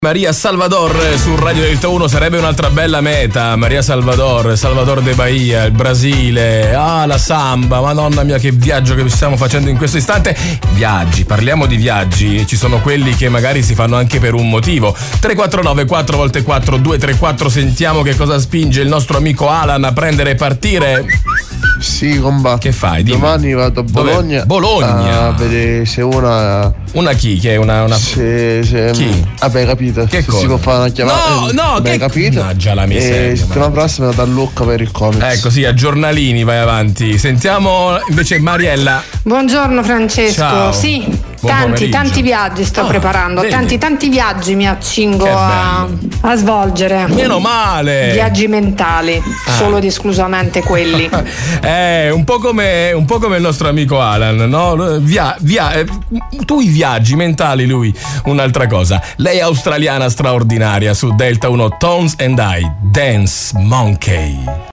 Maria Salvador su Radio Delta 1 sarebbe un'altra bella meta. Maria Salvador de Bahia, il Brasile, la samba, madonna mia che viaggio che stiamo facendo in questo istante. Viaggi, parliamo di viaggi, ci sono quelli che magari si fanno anche per un motivo. 349 4x4 234, sentiamo che cosa spinge il nostro amico Alan a prendere e partire. Sì, comba. Che fai? Dimmi. Domani vado a Bologna. Bologna. A vedere se una chi? Che è una... Chi? Vabbè, capito. Che cosa? Si può fare una chiamata. No, beh, che... capito. Già la miseria. E settimana prossima vado a Lucca per il comics. Ecco, sì, a giornalini vai avanti. Sentiamo invece Mariella. Buongiorno Francesco. Ciao. Sì. Buon Tanti viaggi sto preparando, vedi? tanti viaggi mi accingo a svolgere. Meno male. Viaggi mentali, solo ed esclusivamente quelli. Un po' come il nostro amico Alan, no? Tu i viaggi mentali, lui un'altra cosa. Lei è australiana straordinaria su Delta 1, Tones and I, Dance Monkey.